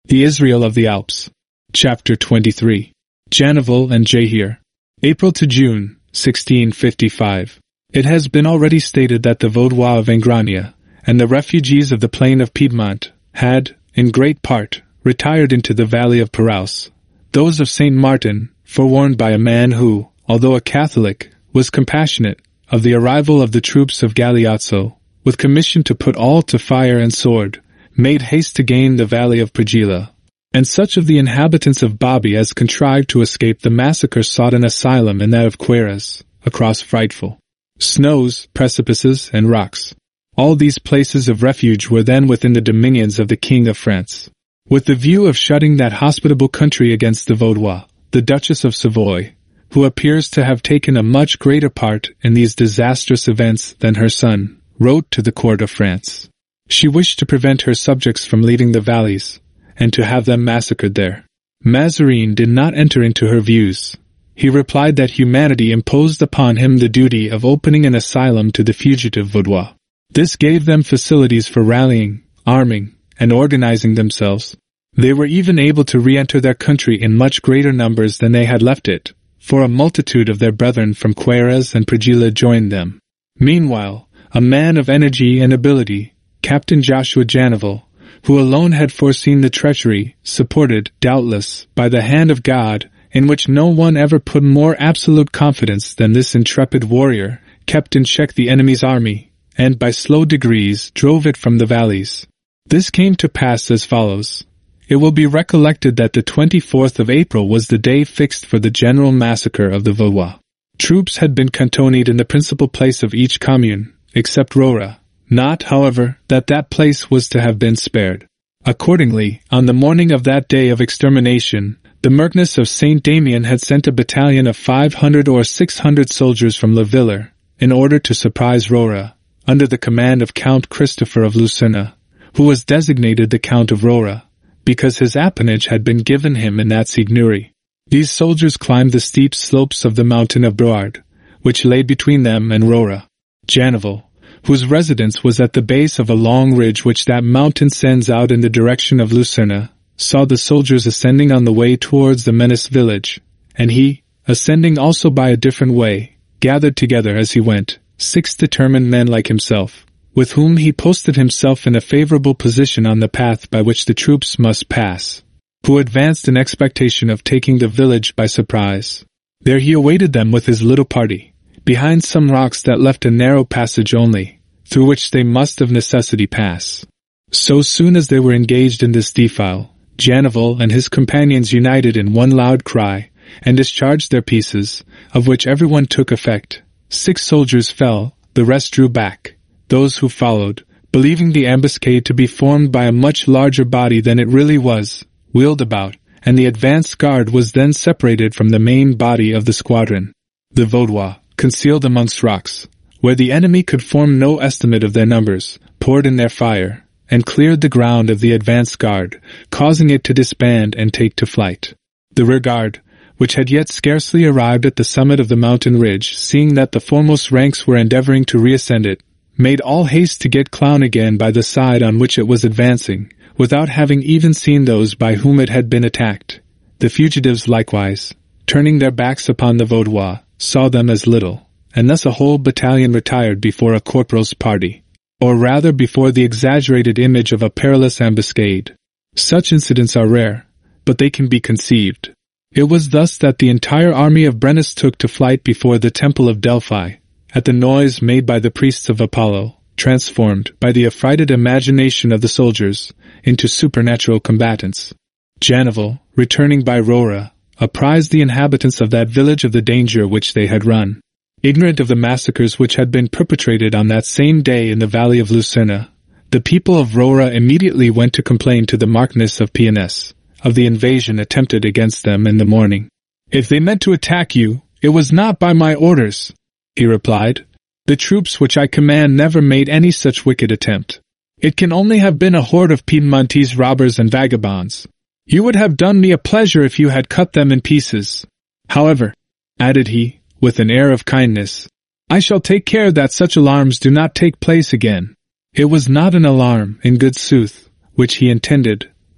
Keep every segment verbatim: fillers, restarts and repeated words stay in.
The Israel of the Alps. Chapter twenty-three. Janival and Jahir. April to June, sixteen fifty-five. It has been already stated that the Vaudois of Ingrania, and the refugees of the plain of Piedmont, had, in great part, retired into the valley of Paraus. Those of Saint Martin, forewarned by a man who, although a Catholic, was compassionate, of the arrival of the troops of Galeazzo, with commission to put all to fire and sword, made haste to gain the valley of Pregila. And such of the inhabitants of Babi as contrived to escape the massacre sought an asylum in that of Queyras, across frightful snows, precipices, and rocks. All these places of refuge were then within the dominions of the King of France. With the view of shutting that hospitable country against the Vaudois, the Duchess of Savoy, who appears to have taken a much greater part in these disastrous events than her son, wrote to the court of France. She wished to prevent her subjects from leaving the valleys, and to have them massacred there. Mazarin did not enter into her views. He replied that humanity imposed upon him the duty of opening an asylum to the fugitive Vaudois. This gave them facilities for rallying, arming, and organizing themselves. They were even able to re-enter their country in much greater numbers than they had left it, for a multitude of their brethren from Queyras and Pregila joined them. Meanwhile, a man of energy and ability, Captain Joshua Janival, who alone had foreseen the treachery, supported, doubtless, by the hand of God, in which no one ever put more absolute confidence than this intrepid warrior, kept in check the enemy's army, and by slow degrees drove it from the valleys. This came to pass as follows. It will be recollected that the twenty-fourth of April was the day fixed for the general massacre of the Vaudois. Troops had been cantoned in the principal place of each commune, except Rora. Not, however, that that place was to have been spared. Accordingly, on the morning of that day of extermination, the Marquess of Saint Damien had sent a battalion of five hundred or six hundred soldiers from Le Villers, in order to surprise Rora, under the command of Count Christopher of Lucerna, who was designated the Count of Rora, because his appanage had been given him in that seigneury. These soldiers climbed the steep slopes of the mountain of Broard, which lay between them and Rora. Janival, whose residence was at the base of a long ridge which that mountain sends out in the direction of Lucerna, saw the soldiers ascending on the way towards the menaced village, and he, ascending also by a different way, gathered together as he went, six determined men like himself, with whom he posted himself in a favorable position on the path by which the troops must pass, who advanced in expectation of taking the village by surprise. There he awaited them with his little party, behind some rocks that left a narrow passage only, through which they must of necessity pass. So soon as they were engaged in this defile, Janival and his companions united in one loud cry, and discharged their pieces, of which everyone took effect. Six soldiers fell, the rest drew back. Those who followed, believing the ambuscade to be formed by a much larger body than it really was, wheeled about, and the advance guard was then separated from the main body of the squadron. The Vaudois, concealed amongst rocks, where the enemy could form no estimate of their numbers, poured in their fire, and cleared the ground of the advance guard, causing it to disband and take to flight. The rear guard, which had yet scarcely arrived at the summit of the mountain ridge, seeing that the foremost ranks were endeavoring to reascend it, made all haste to get Clown again by the side on which it was advancing, without having even seen those by whom it had been attacked. The fugitives likewise, turning their backs upon the Vaudois, saw them as little, and thus a whole battalion retired before a corporal's party, or rather before the exaggerated image of a perilous ambuscade. Such incidents are rare, but they can be conceived. It was thus that the entire army of Brennus took to flight before the temple of Delphi, at the noise made by the priests of Apollo, transformed, by the affrighted imagination of the soldiers, into supernatural combatants. Janival, returning by Rora, apprised the inhabitants of that village of the danger which they had run. Ignorant of the massacres which had been perpetrated on that same day in the valley of Lucerna, the people of Rora immediately went to complain to the Marquess of Piennes of the invasion attempted against them in the morning. "If they meant to attack you, it was not by my orders," he replied. "The troops which I command never made any such wicked attempt. It can only have been a horde of Piedmontese robbers and vagabonds. You would have done me a pleasure if you had cut them in pieces. However," added he, with an air of kindness, "I shall take care that such alarms do not take place again." It was not an alarm, in good sooth, which he intended,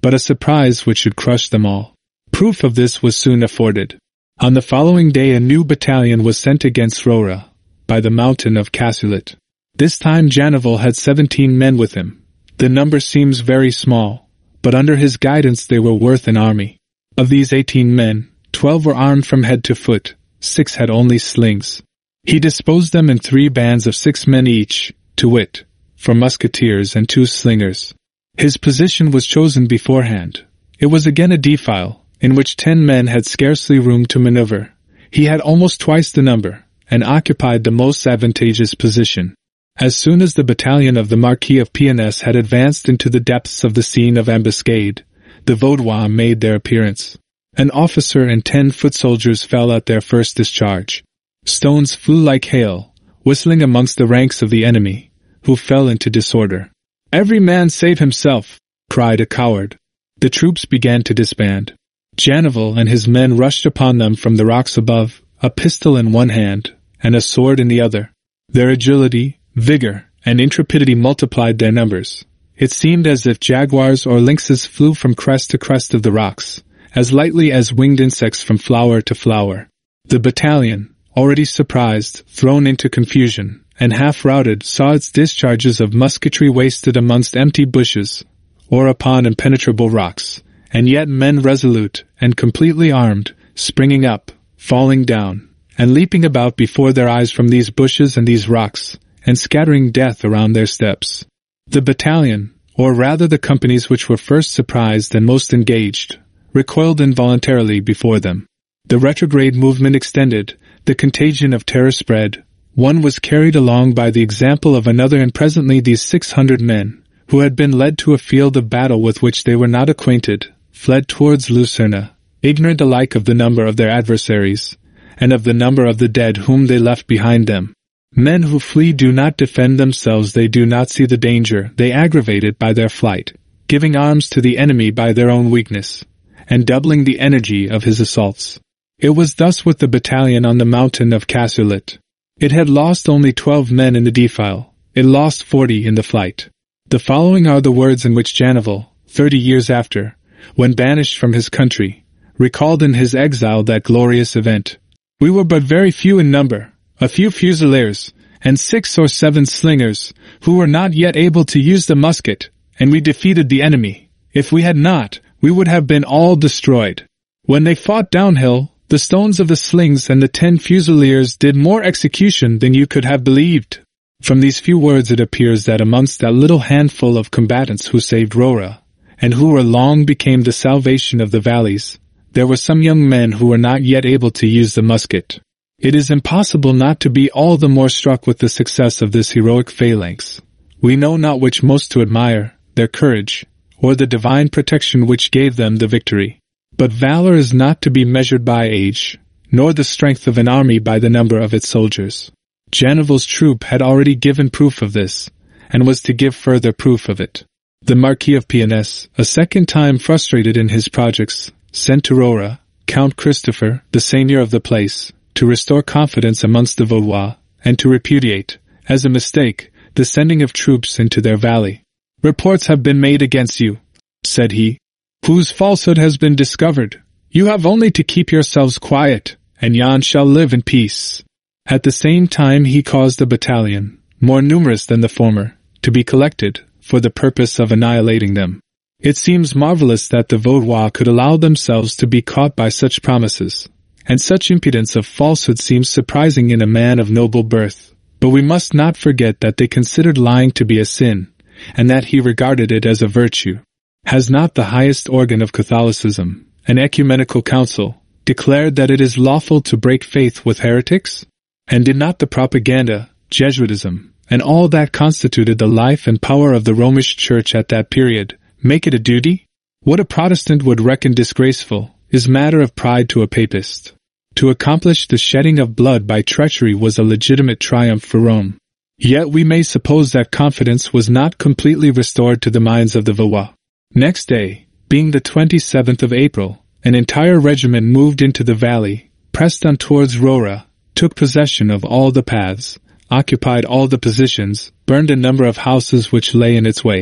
but a surprise which should crush them all. Proof of this was soon afforded. On the following day a new battalion was sent against Rora, by the mountain of Cassulaet. This time Janival had seventeen men with him. The number seems very small, but under his guidance they were worth an army. Of these eighteen men, twelve were armed from head to foot, six had only slings. He disposed them in three bands of six men each, to wit, for musketeers and two slingers. His position was chosen beforehand. It was again a defile, in which ten men had scarcely room to maneuver. He had almost twice the number, and occupied the most advantageous position. As soon as the battalion of the Marquis of Pionesse had advanced into the depths of the scene of ambuscade, the Vaudois made their appearance. An officer and ten foot soldiers fell at their first discharge. Stones flew like hail, whistling amongst the ranks of the enemy, who fell into disorder. "Every man save himself!" cried a coward. The troops began to disband. Janival and his men rushed upon them from the rocks above, a pistol in one hand, and a sword in the other. Their agility, vigor, and intrepidity multiplied their numbers. It seemed as if jaguars or lynxes flew from crest to crest of the rocks, as lightly as winged insects from flower to flower. The battalion, already surprised, thrown into confusion, and half routed, saw its discharges of musketry wasted amongst empty bushes, or upon impenetrable rocks, and yet men resolute and completely armed, springing up, falling down, and leaping about before their eyes from these bushes and these rocks, and scattering death around their steps. The battalion, or rather the companies which were first surprised and most engaged, recoiled involuntarily before them. The retrograde movement extended, the contagion of terror spread, one was carried along by the example of another, and presently these six hundred men, who had been led to a field of battle with which they were not acquainted, fled towards Lucerne, ignorant alike of the number of their adversaries, and of the number of the dead whom they left behind them. Men who flee do not defend themselves, they do not see the danger, they aggravate it by their flight, giving arms to the enemy by their own weakness, and doubling the energy of his assaults. It was thus with the battalion on the mountain of Cassulaet. It had lost only twelve men in the defile, it lost forty in the flight. The following are the words in which Janival, thirty years after, when banished from his country, recalled in his exile that glorious event. "We were but very few in number, a few fusiliers, and six or seven slingers, who were not yet able to use the musket, and we defeated the enemy. If we had not, we would have been all destroyed. When they fought downhill, the stones of the slings and the ten fusiliers did more execution than you could have believed." From these few words it appears that amongst that little handful of combatants who saved Rora, and who were long became the salvation of the valleys, there were some young men who were not yet able to use the musket. It is impossible not to be all the more struck with the success of this heroic phalanx. We know not which most to admire, their courage, or the divine protection which gave them the victory. But valor is not to be measured by age, nor the strength of an army by the number of its soldiers. Janival's troop had already given proof of this, and was to give further proof of it. The Marquis of Pionesse, a second time frustrated in his projects, sent to Rora Count Christopher, the seigneur of the place, to restore confidence amongst the Vaudois, and to repudiate, as a mistake, the sending of troops into their valley. "Reports have been made against you," said he, "whose falsehood has been discovered. You have only to keep yourselves quiet, and Jan shall live in peace." At the same time he caused a battalion, more numerous than the former, to be collected, for the purpose of annihilating them. It seems marvelous that the Vaudois could allow themselves to be caught by such promises, and such impudence of falsehood seems surprising in a man of noble birth, but we must not forget that they considered lying to be a sin, and that he regarded it as a virtue. Has not the highest organ of Catholicism, an ecumenical council, declared that it is lawful to break faith with heretics? And did not the propaganda, Jesuitism, and all that constituted the life and power of the Romish Church at that period, make it a duty? What a Protestant would reckon disgraceful, is matter of pride to a Papist. To accomplish the shedding of blood by treachery was a legitimate triumph for Rome. Yet we may suppose that confidence was not completely restored to the minds of the Vaudois. Next day, being the twenty-seventh of April, an entire regiment moved into the valley, pressed on towards Rora, took possession of all the paths, occupied all the positions, burned a number of houses which lay in its way,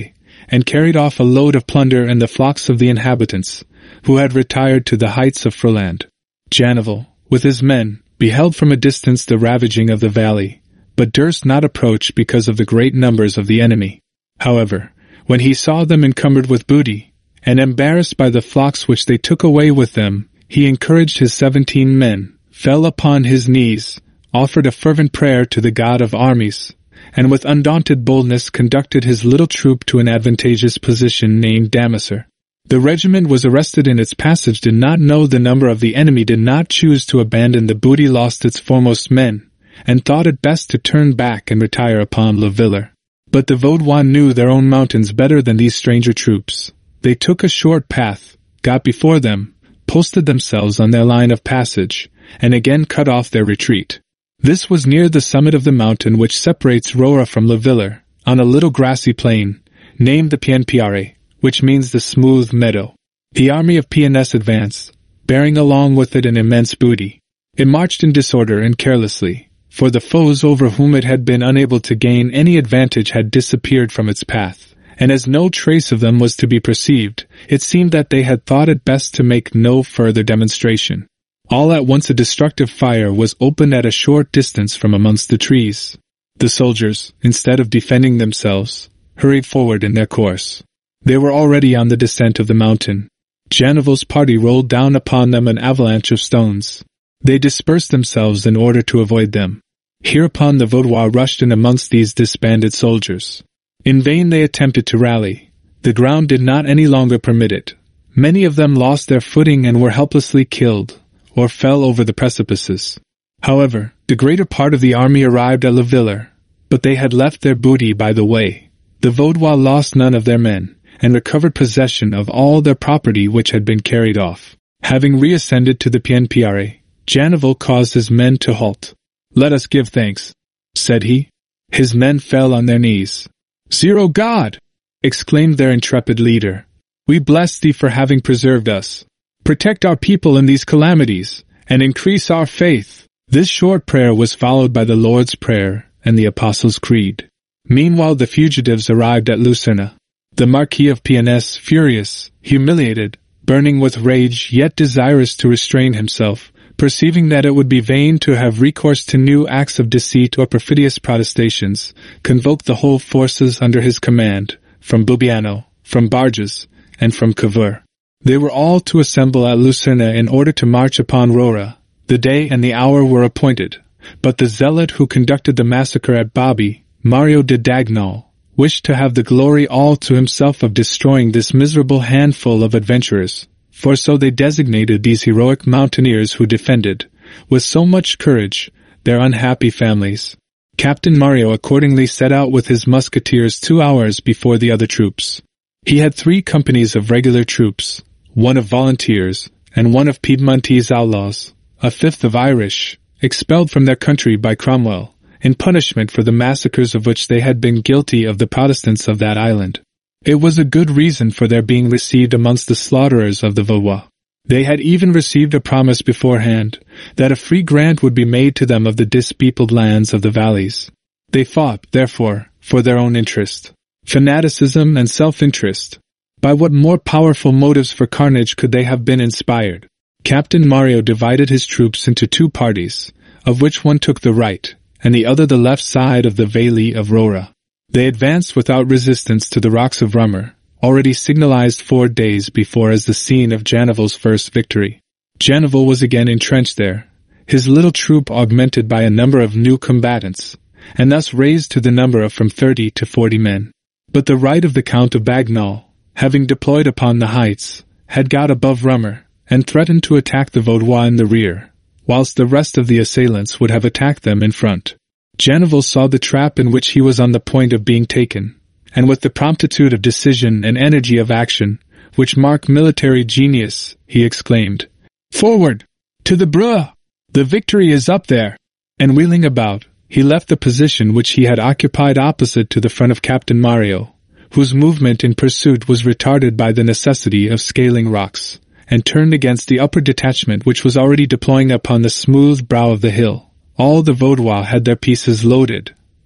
and carried off a load of plunder and the flocks of the inhabitants, who had retired to the heights of Furland. Janival, with his men, beheld from a distance the ravaging of the valley, but durst not approach because of the great numbers of the enemy. However, when he saw them encumbered with booty, and embarrassed by the flocks which they took away with them, he encouraged his seventeen men, fell upon his knees, offered a fervent prayer to the God of armies, and with undaunted boldness conducted his little troop to an advantageous position named Damaser. The regiment was arrested in its passage, did not know the number of the enemy, did not choose to abandon the booty, lost its foremost men, and thought it best to turn back and retire upon Le Villers. But the Vaudois knew their own mountains better than these stranger troops. They took a short path, got before them, posted themselves on their line of passage, and again cut off their retreat. This was near the summit of the mountain which separates Roura from Le Villers, on a little grassy plain, named the Pienpiare, which means the smooth meadow. The army of P N S advanced, bearing along with it an immense booty. It marched in disorder and carelessly, for the foes over whom it had been unable to gain any advantage had disappeared from its path, and as no trace of them was to be perceived, it seemed that they had thought it best to make no further demonstration. All at once a destructive fire was opened at a short distance from amongst the trees. The soldiers, instead of defending themselves, hurried forward in their course. They were already on the descent of the mountain. Janival's party rolled down upon them an avalanche of stones. They dispersed themselves in order to avoid them. Hereupon the Vaudois rushed in amongst these disbanded soldiers. In vain they attempted to rally. The ground did not any longer permit it. Many of them lost their footing and were helplessly killed, or fell over the precipices. However, the greater part of the army arrived at Le Villers, but they had left their booty by the way. The Vaudois lost none of their men, and recovered possession of all their property which had been carried off. Having reascended to the Pienpiare, Janival caused his men to halt. "Let us give thanks," said he. His men fell on their knees. "Zero God!" exclaimed their intrepid leader. "We bless thee for having preserved us. Protect our people in these calamities, and increase our faith." This short prayer was followed by the Lord's Prayer and the Apostles' Creed. Meanwhile the fugitives arrived at Lucerne. The Marquis of P N S, furious, humiliated, burning with rage, yet desirous to restrain himself, perceiving that it would be vain to have recourse to new acts of deceit or perfidious protestations, convoked the whole forces under his command, from Boubiano, from Barges, and from Cavour. They were all to assemble at Lucerne in order to march upon Roura. The day and the hour were appointed, but the zealot who conducted the massacre at Babi, Mario de Dagnol, wished to have the glory all to himself of destroying this miserable handful of adventurers, for so they designated these heroic mountaineers who defended, with so much courage, their unhappy families. Captain Mario accordingly set out with his musketeers two hours before the other troops. He had three companies of regular troops, one of volunteers, and one of Piedmontese outlaws, a fifth of Irish, expelled from their country by Cromwell, in punishment for the massacres of which they had been guilty of the Protestants of that island. It was a good reason for their being received amongst the slaughterers of the Vaudois. They had even received a promise beforehand that a free grant would be made to them of the dispeopled lands of the valleys. They fought, therefore, for their own interest. Fanaticism and self-interest. By what more powerful motives for carnage could they have been inspired? Captain Mario divided his troops into two parties, of which one took the right, and the other the left side of the Valley of Roura. They advanced without resistance to the rocks of Rummer, already signalized four days before as the scene of Janival's first victory. Janival was again entrenched there, his little troop augmented by a number of new combatants, and thus raised to the number of from thirty to forty men. But the right of the Count of Bagnol, having deployed upon the heights, had got above Rummer, and threatened to attack the Vaudois in the rear, whilst the rest of the assailants would have attacked them in front. Janival saw the trap in which he was on the point of being taken, and with the promptitude of decision and energy of action, which mark military genius, he exclaimed, "Forward! To the Breux! The victory is up there!" And wheeling about, he left the position which he had occupied opposite to the front of Captain Mario, whose movement in pursuit was retarded by the necessity of scaling rocks, and turned against the upper detachment which was already deploying upon the smooth brow of the hill. All the Vaudois had their pieces loaded,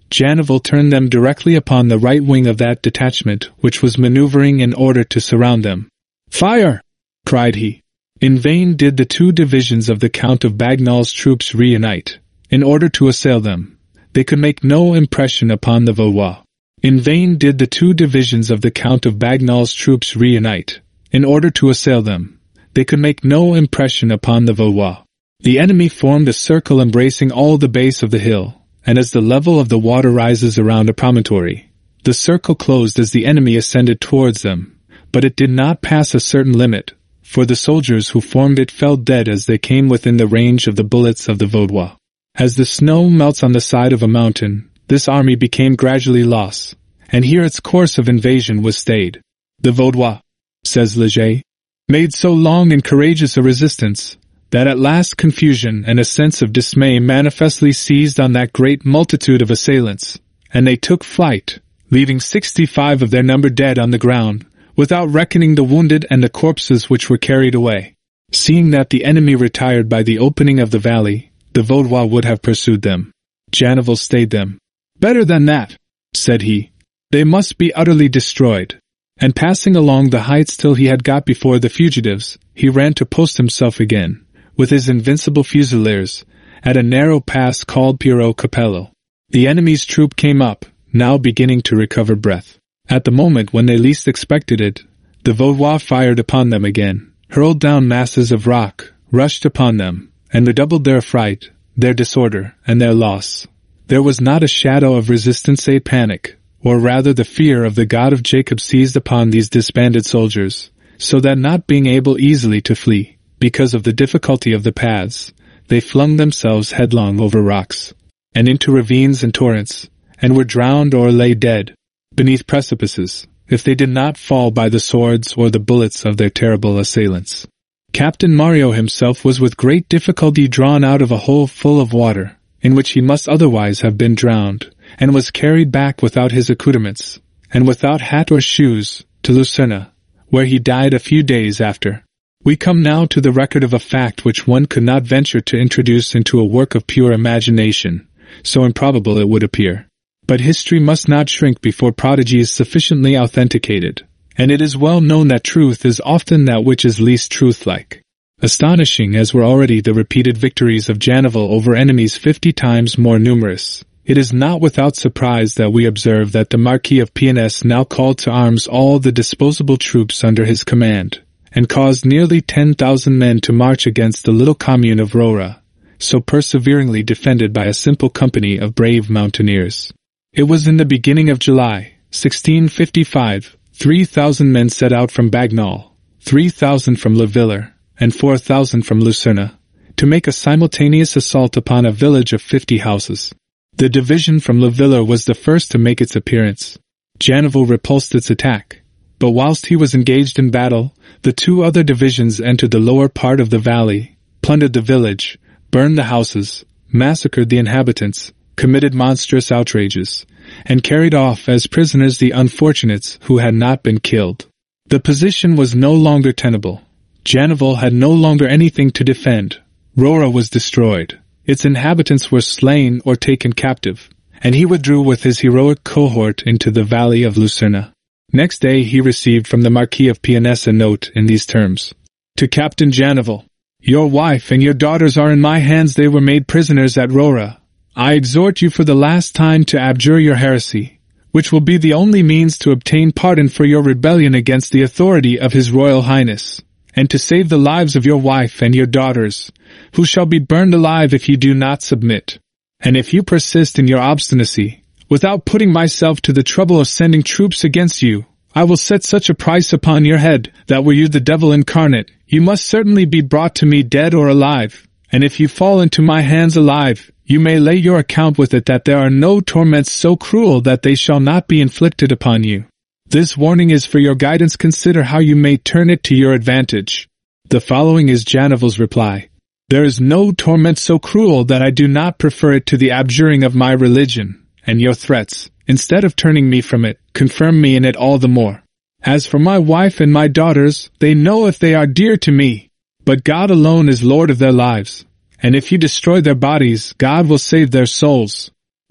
Janival turned them directly upon the right wing of that detachment which was maneuvering in order to surround them. "Fire!" cried he. In vain did the two divisions of the Count of Bagnal's troops reunite, in order to assail them. They could make no impression upon the Vaudois. In vain did the two divisions of the Count of Bagnal's troops reunite, in order to assail them. They could make no impression upon the Vaudois. The enemy formed a circle embracing all the base of the hill, and as the level of the water rises around a promontory, the circle closed as the enemy ascended towards them, but it did not pass a certain limit, for the soldiers who formed it fell dead as they came within the range of the bullets of the Vaudois. As the snow melts on the side of a mountain, this army became gradually lost, and here its course of invasion was stayed. The Vaudois, says Leger, made so long and courageous a resistance, that at last confusion and a sense of dismay manifestly seized on that great multitude of assailants, and they took flight, leaving sixty-five of their number dead on the ground, without reckoning the wounded and the corpses which were carried away. Seeing that the enemy retired by the opening of the valley, the Vaudois would have pursued them. Janival stayed them. "Better than that," said he. "They must be utterly destroyed." And passing along the heights till he had got before the fugitives, he ran to post himself again, with his invincible fusiliers, at a narrow pass called Piero Capello. The enemy's troop came up, now beginning to recover breath. At the moment when they least expected it, the Vaudois fired upon them again, hurled down masses of rock, rushed upon them, and redoubled their affright, their disorder, and their loss. There was not a shadow of resistance save panic, or rather the fear of the God of Jacob seized upon these disbanded soldiers, so that not being able easily to flee, because of the difficulty of the paths, they flung themselves headlong over rocks, and into ravines and torrents, and were drowned or lay dead, beneath precipices, if they did not fall by the swords or the bullets of their terrible assailants. Captain Mario himself was with great difficulty drawn out of a hole full of water, in which he must otherwise have been drowned, and was carried back without his accoutrements, and without hat or shoes, to Lucerna, where he died a few days after. We come now to the record of a fact which one could not venture to introduce into a work of pure imagination, so improbable it would appear. But history must not shrink before prodigies sufficiently authenticated, and it is well known that truth is often that which is least truth-like. Astonishing as were already the repeated victories of Janival over enemies fifty times more numerous, it is not without surprise that we observe that the Marquis of Piennes now called to arms all the disposable troops under his command, and caused nearly ten thousand men to march against the little commune of Rora, so perseveringly defended by a simple company of brave mountaineers. It was in the beginning of July, sixteen fifty-five, three thousand men set out from Bagnal, three thousand from Le Villers, and four thousand from Lucerna, to make a simultaneous assault upon a village of fifty houses. The division from Le Villers was the first to make its appearance. Janival repulsed its attack, but whilst he was engaged in battle, the two other divisions entered the lower part of the valley, plundered the village, burned the houses, massacred the inhabitants, committed monstrous outrages, and carried off as prisoners the unfortunates who had not been killed. The position was no longer tenable. Janival had no longer anything to defend. Rora was destroyed. Its inhabitants were slain or taken captive, and he withdrew with his heroic cohort into the valley of Lucerna. Next day he received from the Marquis of Piennes a note in these terms. To Captain Janival, your wife and your daughters are in my hands. They were made prisoners at Rora. I exhort you for the last time to abjure your heresy, which will be the only means to obtain pardon for your rebellion against the authority of His Royal Highness, and to save the lives of your wife and your daughters, who shall be burned alive if you do not submit. And if you persist in your obstinacy, without putting myself to the trouble of sending troops against you, I will set such a price upon your head that were you the devil incarnate, you must certainly be brought to me dead or alive, and if you fall into my hands alive, you may lay your account with it that there are no torments so cruel that they shall not be inflicted upon you. This warning is for your guidance. Consider how you may turn it to your advantage. The following is Janival's reply. There is no torment so cruel that I do not prefer it to the abjuring of my religion, and your threats, instead of turning me from it, confirm me in it all the more. As for my wife and my daughters, they know if they are dear to me, but God alone is Lord of their lives, and if you destroy their bodies, God will save their souls.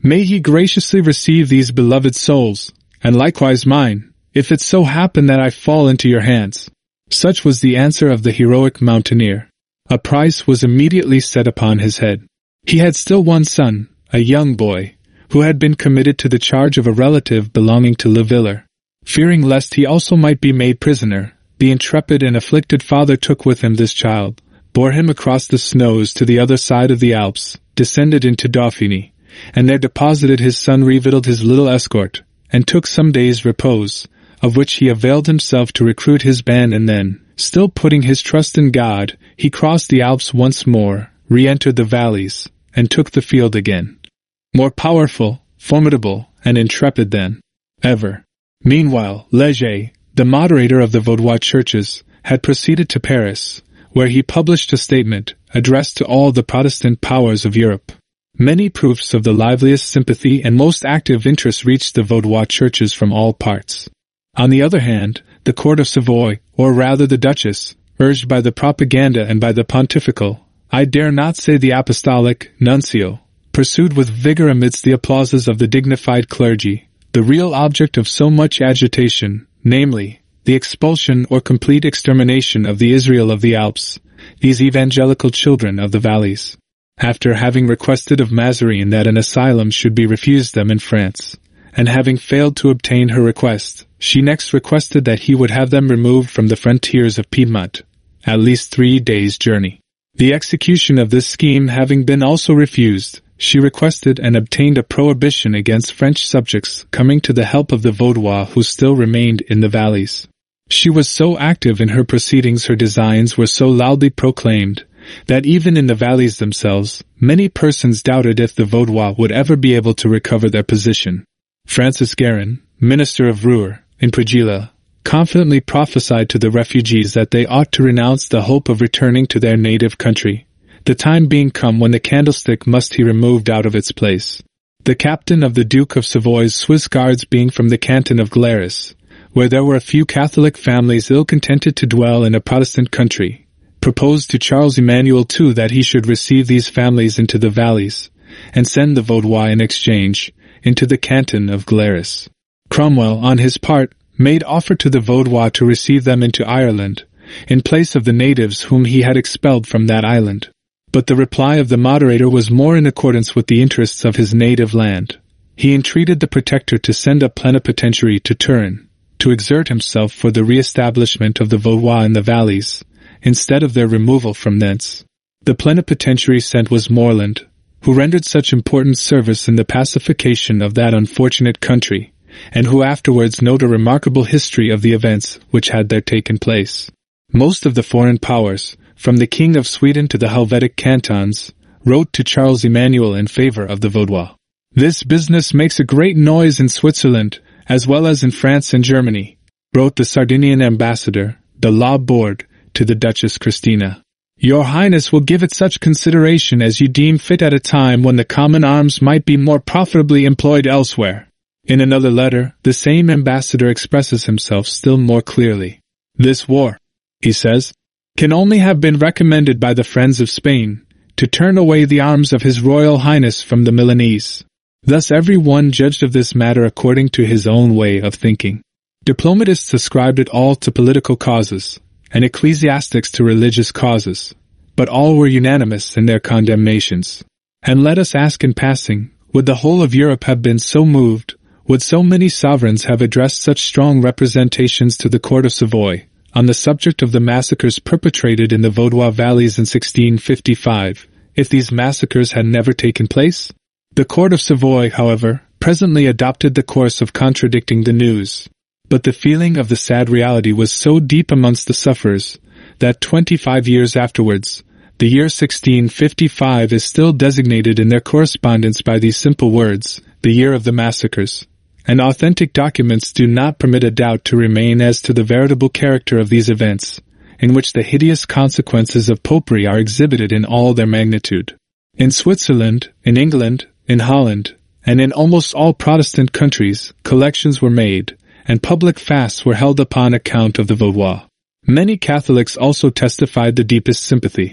May he graciously receive these beloved souls, and likewise mine, if it so happen that I fall into your hands." Such was the answer of the heroic mountaineer. A price was immediately set upon his head. He had still one son, a young boy, who had been committed to the charge of a relative belonging to Le Villers. Fearing lest he also might be made prisoner, the intrepid and afflicted father took with him this child, bore him across the snows to the other side of the Alps, descended into Dauphiny, and there deposited his son, revictualled his little escort, and took some days' repose, of which he availed himself to recruit his band, and then, still putting his trust in God, he crossed the Alps once more, re-entered the valleys, and took the field again. More powerful, formidable, and intrepid than ever. Meanwhile, Léger, the moderator of the Vaudois churches, had proceeded to Paris, where he published a statement, addressed to all the Protestant powers of Europe. Many proofs of the liveliest sympathy and most active interest reached the Vaudois churches from all parts. On the other hand, the court of Savoy, or rather the Duchess, urged by the propaganda and by the pontifical, I dare not say the apostolic, nuncio, pursued with vigor amidst the applauses of the dignified clergy, the real object of so much agitation, namely, the expulsion or complete extermination of the Israel of the Alps, these evangelical children of the valleys. After having requested of Mazarin that an asylum should be refused them in France, and having failed to obtain her request, she next requested that he would have them removed from the frontiers of Piedmont, at least three days' journey. The execution of this scheme having been also refused, she requested and obtained a prohibition against French subjects coming to the help of the Vaudois who still remained in the valleys. She was so active in her proceedings, her designs were so loudly proclaimed, that even in the valleys themselves, many persons doubted if the Vaudois would ever be able to recover their position. Francis Guerin, minister of Rouen, in Prigila, confidently prophesied to the refugees that they ought to renounce the hope of returning to their native country, the time being come when the candlestick must be removed out of its place. The captain of the Duke of Savoy's Swiss guards being from the canton of Glaris, where there were a few Catholic families ill-contented to dwell in a Protestant country, proposed to Charles Emmanuel the Second that he should receive these families into the valleys, and send the Vaudois in exchange into the canton of Glaris. Cromwell, on his part, made offer to the Vaudois to receive them into Ireland, in place of the natives whom he had expelled from that island. But the reply of the moderator was more in accordance with the interests of his native land. He entreated the Protector to send a plenipotentiary to Turin, to exert himself for the re-establishment of the Vaudois in the valleys, instead of their removal from thence. The plenipotentiary sent was Morland, who rendered such important service in the pacification of that unfortunate country, and who afterwards note a remarkable history of the events which had there taken place. Most of the foreign powers, from the King of Sweden to the Helvetic cantons, wrote to Charles Emmanuel in favor of the Vaudois. This business makes a great noise in Switzerland, as well as in France and Germany, wrote the Sardinian ambassador, de la Borde, to the Duchess Christina. Your Highness will give it such consideration as you deem fit at a time when the common arms might be more profitably employed elsewhere. In another letter, the same ambassador expresses himself still more clearly. This war, he says, can only have been recommended by the friends of Spain, to turn away the arms of His Royal Highness from the Milanese. Thus every one judged of this matter according to his own way of thinking. Diplomatists ascribed it all to political causes, and ecclesiastics to religious causes, but all were unanimous in their condemnations. And let us ask in passing, would the whole of Europe have been so moved, would so many sovereigns have addressed such strong representations to the court of Savoy, on the subject of the massacres perpetrated in the Vaudois valleys in sixteen fifty-five, if these massacres had never taken place? The court of Savoy, however, presently adopted the course of contradicting the news. But the feeling of the sad reality was so deep amongst the sufferers, that twenty-five years afterwards, the year sixteen fifty-five is still designated in their correspondence by these simple words, the year of the massacres. And authentic documents do not permit a doubt to remain as to the veritable character of these events, in which the hideous consequences of popery are exhibited in all their magnitude. In Switzerland, in England, in Holland, and in almost all Protestant countries, collections were made, and public fasts were held upon account of the Vaudois. Many Catholics also testified the deepest sympathy.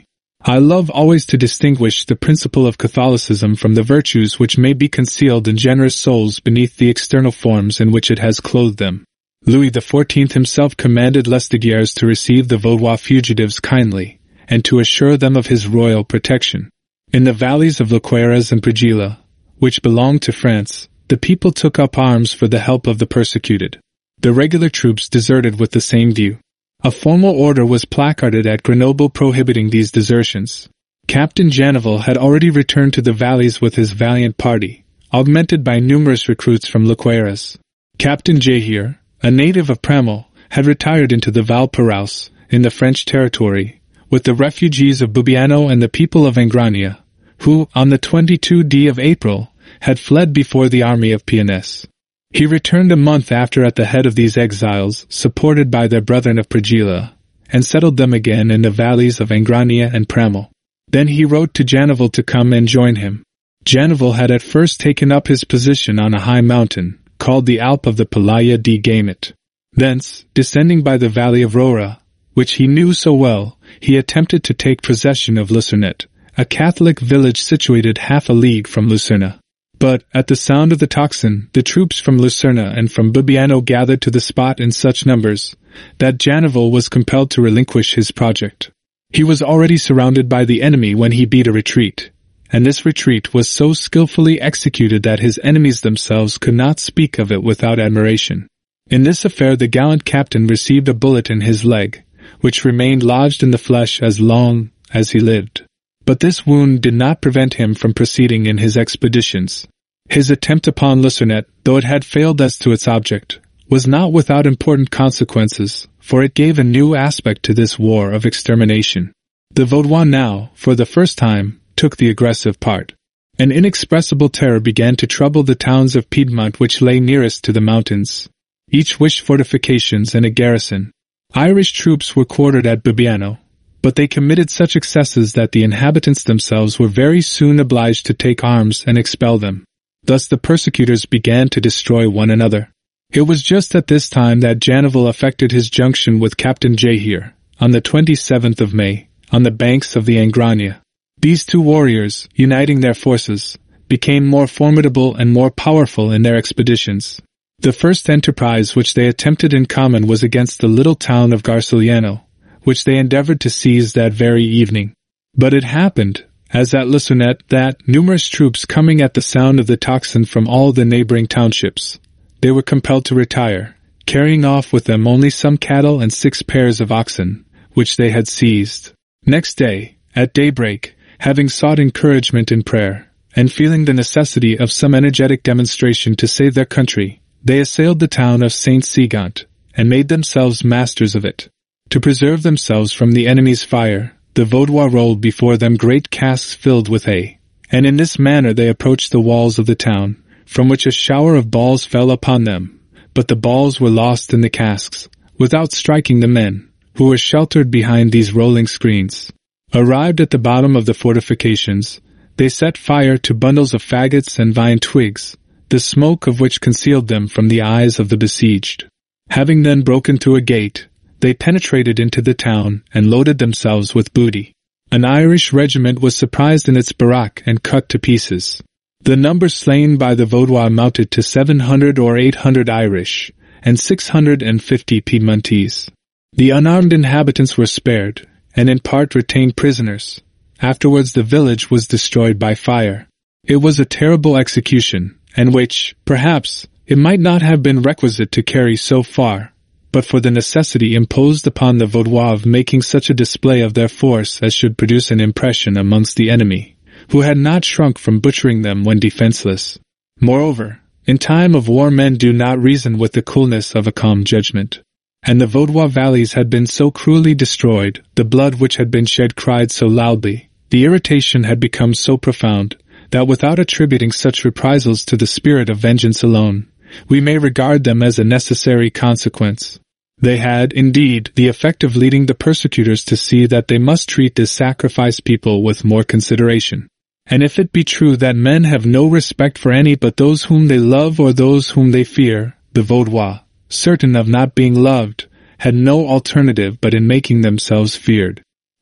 I love always to distinguish the principle of Catholicism from the virtues which may be concealed in generous souls beneath the external forms in which it has clothed them. Louis the fourteenth himself commanded Lesdiguières to receive the Vaudois fugitives kindly, and to assure them of his royal protection. In the valleys of Lequeires and Prigila, which belonged to France, the people took up arms for the help of the persecuted. The regular troops deserted with the same view. A formal order was placarded at Grenoble prohibiting these desertions. Captain Janivel had already returned to the valleys with his valiant party, augmented by numerous recruits from Lequeires. Captain Jahir, a native of Pramil, had retired into the Val Perouse, in the French territory, with the refugees of Bubiano and the people of Angrania, who, on the twenty-second of April, had fled before the army of Pionès. He returned a month after at the head of these exiles, supported by their brethren of Prigila, and settled them again in the valleys of Angrania and Pramil. Then he wrote to Janivel to come and join him. Janivel had at first taken up his position on a high mountain, called the Alp of the Pelaya de Gamet. Thence, descending by the valley of Rora, which he knew so well, he attempted to take possession of Lucernet, a Catholic village situated half a league from Lucerna. But, at the sound of the tocsin, the troops from Lucerna and from Bubiano gathered to the spot in such numbers, that Janivel was compelled to relinquish his project. He was already surrounded by the enemy when he beat a retreat, and this retreat was so skillfully executed that his enemies themselves could not speak of it without admiration. In this affair the gallant captain received a bullet in his leg, which remained lodged in the flesh as long as he lived. But this wound did not prevent him from proceeding in his expeditions. His attempt upon Lucernet, though it had failed as to its object, was not without important consequences, for it gave a new aspect to this war of extermination. The Vaudois now, for the first time, took the aggressive part. An inexpressible terror began to trouble the towns of Piedmont which lay nearest to the mountains. Each wished fortifications and a garrison. Irish troops were quartered at Bubiano, but they committed such excesses that the inhabitants themselves were very soon obliged to take arms and expel them. Thus the persecutors began to destroy one another. It was just at this time that Janivel effected his junction with Captain Jahir, on the twenty-seventh of May, on the banks of the Angrania. These two warriors, uniting their forces, became more formidable and more powerful in their expeditions. The first enterprise which they attempted in common was against the little town of Garciliano, which they endeavored to seize that very evening. But it happened, as at Lucernet, that, numerous troops coming at the sound of the tocsin from all the neighboring townships, they were compelled to retire, carrying off with them only some cattle and six pairs of oxen, which they had seized. Next day, at daybreak, having sought encouragement in prayer, and feeling the necessity of some energetic demonstration to save their country, they assailed the town of Saint Segant, and made themselves masters of it. To preserve themselves from the enemy's fire, the Vaudois rolled before them great casks filled with hay, and in this manner they approached the walls of the town, from which a shower of balls fell upon them, but the balls were lost in the casks, without striking the men, who were sheltered behind these rolling screens. Arrived at the bottom of the fortifications, they set fire to bundles of faggots and vine twigs, the smoke of which concealed them from the eyes of the besieged. Having then broken through a gate, they penetrated into the town and loaded themselves with booty. An Irish regiment was surprised in its barack and cut to pieces. The number slain by the Vaudois amounted to seven hundred or eight hundred Irish, and six hundred fifty Piedmontese. The unarmed inhabitants were spared, and in part retained prisoners. Afterwards the village was destroyed by fire. It was a terrible execution, and which, perhaps, it might not have been requisite to carry so far, but for the necessity imposed upon the Vaudois of making such a display of their force as should produce an impression amongst the enemy, who had not shrunk from butchering them when defenseless. Moreover, in time of war men do not reason with the coolness of a calm judgment. And the Vaudois valleys had been so cruelly destroyed, the blood which had been shed cried so loudly, the irritation had become so profound, that without attributing such reprisals to the spirit of vengeance alone, we may regard them as a necessary consequence. They had, indeed, the effect of leading the persecutors to see that they must treat this sacrificed people with more consideration. And if it be true that men have no respect for any but those whom they love or those whom they fear, the Vaudois, certain of not being loved, had no alternative but in making themselves feared.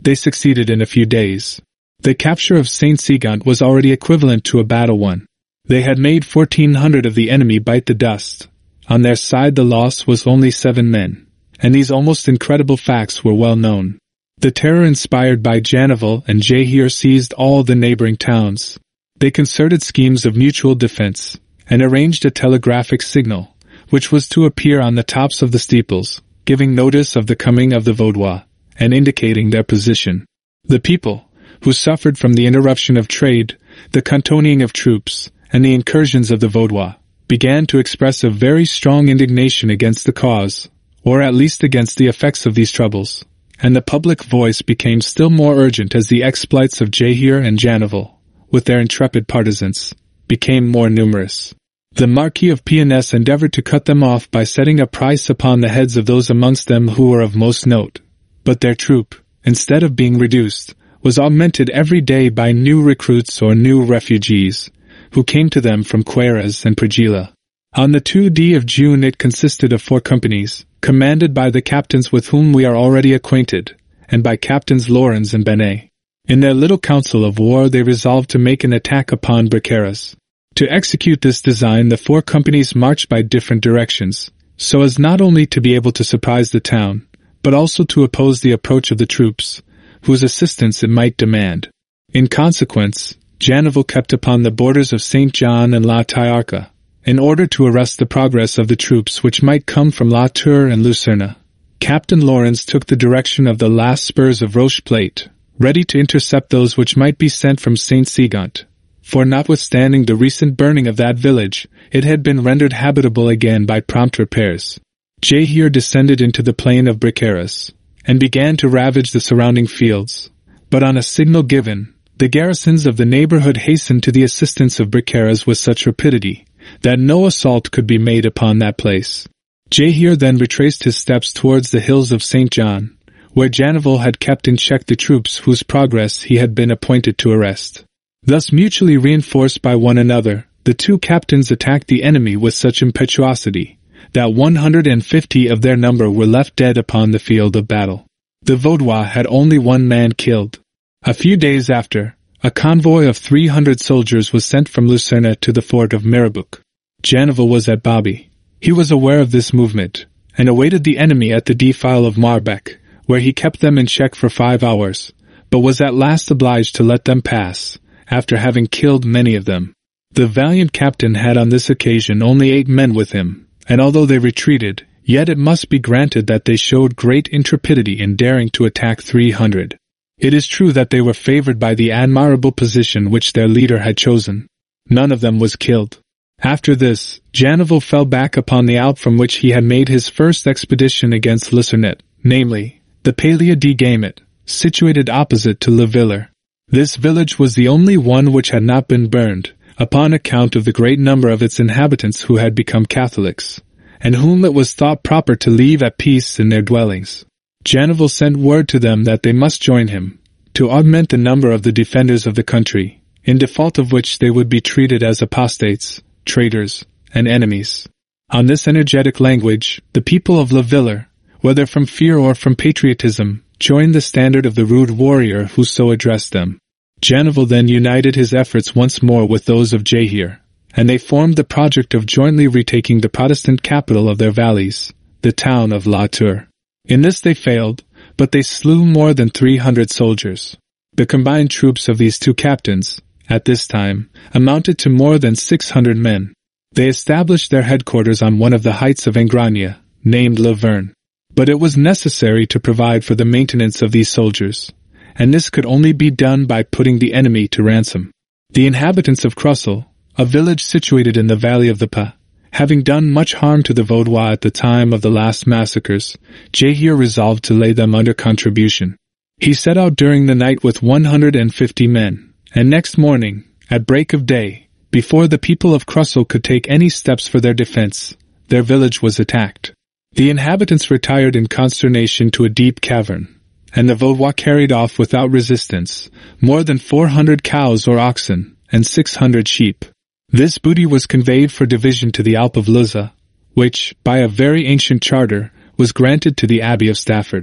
They succeeded in a few days. The capture of Saint Sigant was already equivalent to a battle won. They had made fourteen hundred of the enemy bite the dust. On their side the loss was only seven men, and these almost incredible facts were well known. The terror inspired by Janival and Jahir seized all the neighboring towns. They concerted schemes of mutual defense, and arranged a telegraphic signal, which was to appear on the tops of the steeples, giving notice of the coming of the Vaudois, and indicating their position. The people, who suffered from the interruption of trade, the cantonning of troops, and the incursions of the Vaudois, began to express a very strong indignation against the cause, or at least against the effects of these troubles, and the public voice became still more urgent as the exploits of Jahir and Janival, with their intrepid partisans, became more numerous. The Marquis of Pionesse endeavored to cut them off by setting a price upon the heads of those amongst them who were of most note, but their troop, instead of being reduced, was augmented every day by new recruits or new refugees, who came to them from Queyras and Prigila. On the second of June it consisted of four companies, commanded by the captains with whom we are already acquainted, and by Captains Lawrence and Benet. In their little council of war they resolved to make an attack upon Briqueras. To execute this design the four companies marched by different directions, so as not only to be able to surprise the town, but also to oppose the approach of the troops, whose assistance it might demand. In consequence, Janival kept upon the borders of Saint John and La Taiarca, in order to arrest the progress of the troops which might come from La Tour and Lucerne. Captain Lawrence took the direction of the last spurs of Rocheplate, ready to intercept those which might be sent from Saint Sigant, for notwithstanding the recent burning of that village, it had been rendered habitable again by prompt repairs. Jahir descended into the plain of Briqueras, and began to ravage the surrounding fields, but on a signal given, the garrisons of the neighborhood hastened to the assistance of Briqueras with such rapidity that no assault could be made upon that place. Jahir then retraced his steps towards the hills of Saint John, where Janival had kept in check the troops whose progress he had been appointed to arrest. Thus mutually reinforced by one another, the two captains attacked the enemy with such impetuosity that one hundred and fifty of their number were left dead upon the field of battle. The Vaudois had only one man killed. A few days after, a convoy of three hundred soldiers was sent from Lucerne to the fort of Mirabeauc. Janival was at Bobby. He was aware of this movement, and awaited the enemy at the defile of Marbec, where he kept them in check for five hours, but was at last obliged to let them pass, after having killed many of them. The valiant captain had on this occasion only eight men with him, and although they retreated, yet it must be granted that they showed great intrepidity in daring to attack three hundred. It is true that they were favored by the admirable position which their leader had chosen. None of them was killed. After this, Janival fell back upon the Alp from which he had made his first expedition against Lissernet, namely, the Palia de Gamet, situated opposite to Le Villers. This village was the only one which had not been burned, upon account of the great number of its inhabitants who had become Catholics, and whom it was thought proper to leave at peace in their dwellings. Janival sent word to them that they must join him, to augment the number of the defenders of the country, in default of which they would be treated as apostates, traitors, and enemies. On this energetic language, the people of Le Villers, whether from fear or from patriotism, joined the standard of the rude warrior who so addressed them. Janival then united his efforts once more with those of Jahir, and they formed the project of jointly retaking the Protestant capital of their valleys, the town of La Tour. In this they failed, but they slew more than three hundred soldiers. The combined troops of these two captains, at this time, amounted to more than six hundred men. They established their headquarters on one of the heights of Engrania, named La Verne. But it was necessary to provide for the maintenance of these soldiers, and this could only be done by putting the enemy to ransom. The inhabitants of Crussel, a village situated in the valley of the Pa, having done much harm to the Vaudois at the time of the last massacres, Jahir resolved to lay them under contribution. He set out during the night with one hundred and fifty men, and next morning, at break of day, before the people of Crussel could take any steps for their defense, their village was attacked. The inhabitants retired in consternation to a deep cavern, and the Vaudois carried off without resistance more than four hundred cows or oxen, and six hundred sheep. This booty was conveyed for division to the Alp of Luzza, which, by a very ancient charter, was granted to the Abbey of Stafford.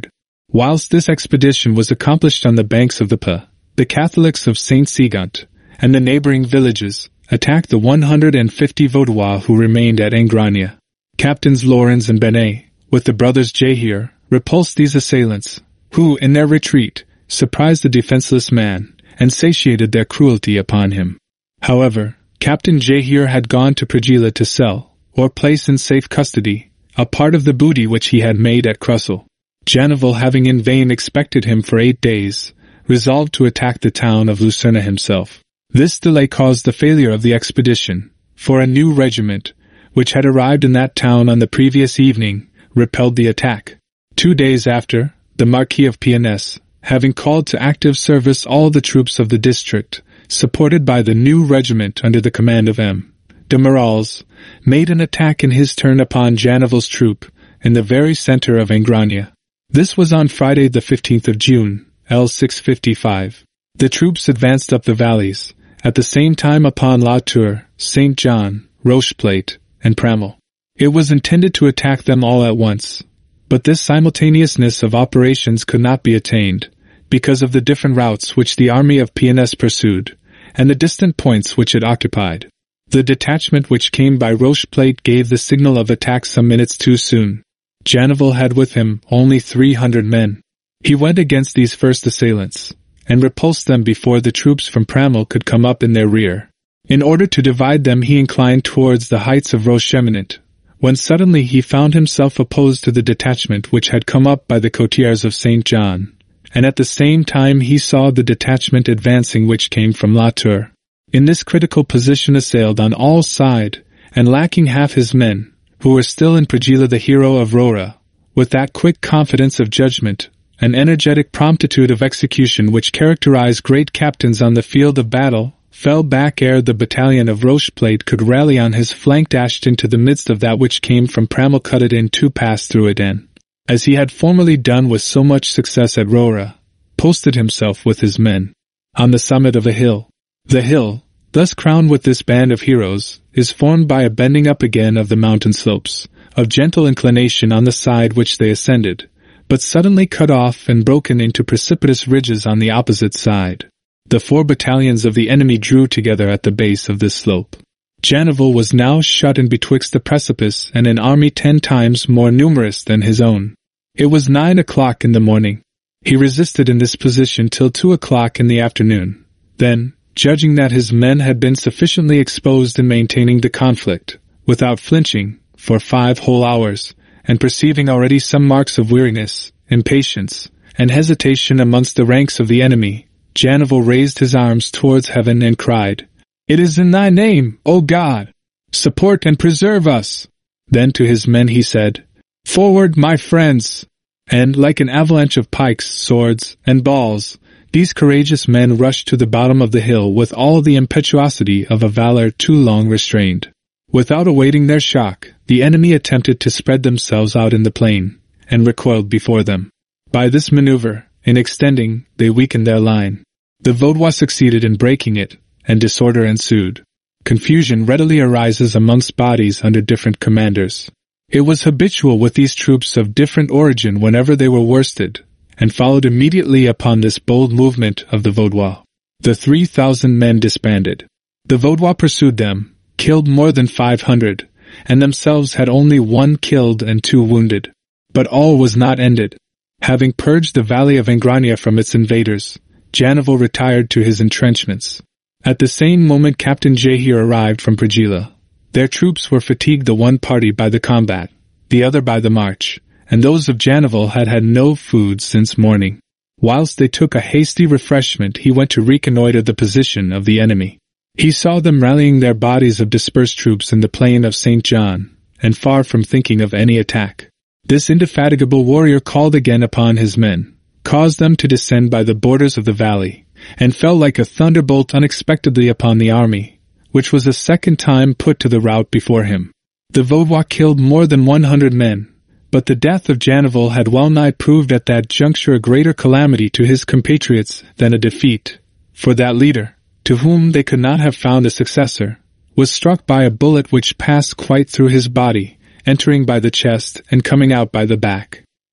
Whilst this expedition was accomplished on the banks of the P, the Catholics of Saint Segont and the neighboring villages attacked the one hundred fifty Vaudois who remained at Ingrania. Captains Laurens and Benet, with the brothers Jahir, repulsed these assailants, who, in their retreat, surprised the defenseless man and satiated their cruelty upon him. However, Captain Jahir had gone to Prigila to sell, or place in safe custody, a part of the booty which he had made at Crussel. Janival, having in vain expected him for eight days, resolved to attack the town of Lucerna himself. This delay caused the failure of the expedition, for a new regiment, which had arrived in that town on the previous evening, repelled the attack. Two days after, the Marquis of Piennes, having called to active service all the troops of the district, supported by the new regiment under the command of M. de Morals, made an attack in his turn upon Janival's troop, in the very center of Ingrania. This was on Friday the fifteenth of June, L six fifty-five. The troops advanced up the valleys, at the same time upon La Tour, Saint John, Rocheplate, and Pramel. It was intended to attack them all at once, but this simultaneousness of operations could not be attained, because of the different routes which the army of Piennes pursued, and the distant points which it occupied. The detachment which came by Rocheplate gave the signal of attack some minutes too soon. Janival had with him only three hundred men. He went against these first assailants, and repulsed them before the troops from Pramel could come up in their rear. In order to divide them he inclined towards the heights of Rocheminant, when suddenly he found himself opposed to the detachment which had come up by the cotières of Saint John, and at the same time he saw the detachment advancing which came from La Tour. In this critical position, assailed on all sides, and lacking half his men, who were still in Prigila, the hero of Rora, with that quick confidence of judgment, an energetic promptitude of execution which characterized great captains on the field of battle, fell back ere the battalion of Rocheplate could rally on his flank, dashed into the midst of that which came from Pramel, cut it in two, passed through it, and, as he had formerly done with so much success at Rora, posted himself with his men on the summit of a hill. The hill, thus crowned with this band of heroes, is formed by a bending up again of the mountain slopes, of gentle inclination on the side which they ascended, but suddenly cut off and broken into precipitous ridges on the opposite side. The four battalions of the enemy drew together at the base of this slope. Janival was now shut in betwixt the precipice and an army ten times more numerous than his own. It was nine o'clock in the morning. He resisted in this position till two o'clock in the afternoon. Then, judging that his men had been sufficiently exposed in maintaining the conflict, without flinching, for five whole hours, and perceiving already some marks of weariness, impatience, and hesitation amongst the ranks of the enemy, Janival raised his arms towards heaven and cried, "It is in thy name, O God! Support and preserve us!" Then to his men he said, "Forward, my friends!" And, like an avalanche of pikes, swords, and balls, these courageous men rushed to the bottom of the hill with all the impetuosity of a valor too long restrained. Without awaiting their shock, the enemy attempted to spread themselves out in the plain, and recoiled before them. By this maneuver, in extending, they weakened their line. The Vaudois succeeded in breaking it, and disorder ensued. Confusion readily arises amongst bodies under different commanders. It was habitual with these troops of different origin whenever they were worsted, and followed immediately upon this bold movement of the Vaudois. The three thousand men disbanded. The Vaudois pursued them, killed more than five hundred, and themselves had only one killed and two wounded. But all was not ended. Having purged the valley of Ingrania from its invaders, Janival retired to his entrenchments. At the same moment Captain Jahir arrived from Prigila. Their troops were fatigued, the one party by the combat, the other by the march, and those of Janival had had no food since morning. Whilst they took a hasty refreshment, he went to reconnoitre the position of the enemy. He saw them rallying their bodies of dispersed troops in the plain of Saint John, and far from thinking of any attack. This indefatigable warrior called again upon his men, caused them to descend by the borders of the valley, and fell like a thunderbolt unexpectedly upon the army, which was a second time put to the rout before him. The Vaudois killed more than one hundred men, but the death of Janival had well nigh proved at that juncture a greater calamity to his compatriots than a defeat, for that leader, to whom they could not have found a successor, was struck by a bullet which passed quite through his body, entering by the chest and coming out by the back.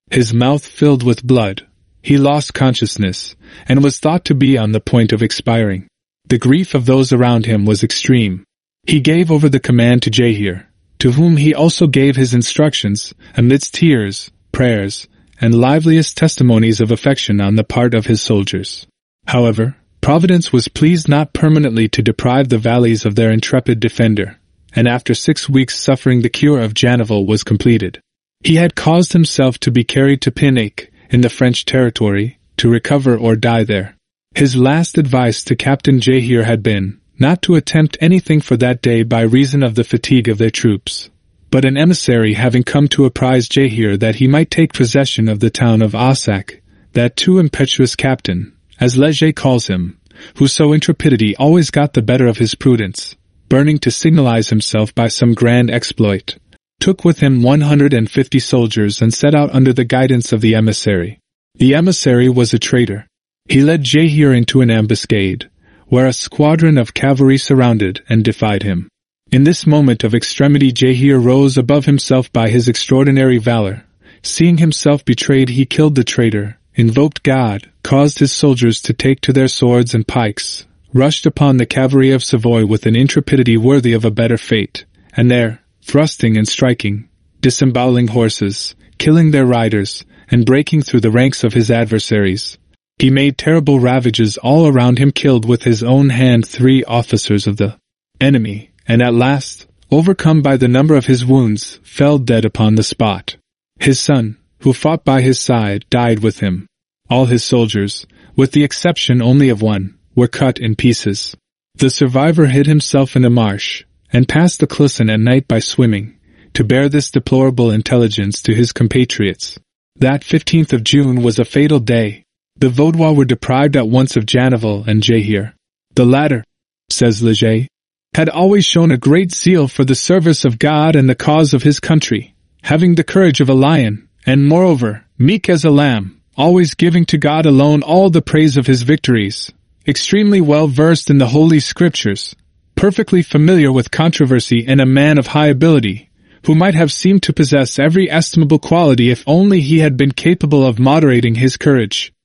His mouth filled with blood. He lost consciousness, and was thought to be on the point of expiring. The grief of those around him was extreme. He gave over the command to Jahir, to whom he also gave his instructions, amidst tears, prayers, and liveliest testimonies of affection on the part of his soldiers. However, Providence was pleased not permanently to deprive the valleys of their intrepid defender, and after six weeks' suffering the cure of Janival was completed. He had caused himself to be carried to Pinake, in the French territory, to recover or die there. His last advice to Captain Jahir had been, not to attempt anything for that day by reason of the fatigue of their troops. But an emissary having come to apprise Jahir that he might take possession of the town of Ossac, that too impetuous captain, as Leger calls him, whose so intrepidity always got the better of his prudence, burning to signalize himself by some grand exploit, took with him one hundred and fifty soldiers and set out under the guidance of the emissary. The emissary was a traitor. He led Jahir into an ambuscade, where a squadron of cavalry surrounded and defied him. In this moment of extremity Jahir rose above himself by his extraordinary valor. Seeing himself betrayed he killed the traitor, invoked God, caused his soldiers to take to their swords and pikes, rushed upon the cavalry of Savoy with an intrepidity worthy of a better fate, and there, thrusting and striking, disemboweling horses, killing their riders, and breaking through the ranks of his adversaries, he made terrible ravages all around him, killed with his own hand three officers of the enemy, and at last, overcome by the number of his wounds, fell dead upon the spot. His son, who fought by his side, died with him. All his soldiers, with the exception only of one, were cut in pieces. The survivor hid himself in a marsh, and passed the Clisson at night by swimming, to bear this deplorable intelligence to his compatriots. That fifteenth of June was a fatal day. The Vaudois were deprived at once of Janival and Jahir. The latter, says Leger, had always shown a great zeal for the service of God and the cause of his country, having the courage of a lion, and moreover, meek as a lamb, always giving to God alone all the praise of his victories, extremely well versed in the Holy Scriptures, perfectly familiar with controversy, and a man of high ability, who might have seemed to possess every estimable quality if only he had been capable of moderating his courage.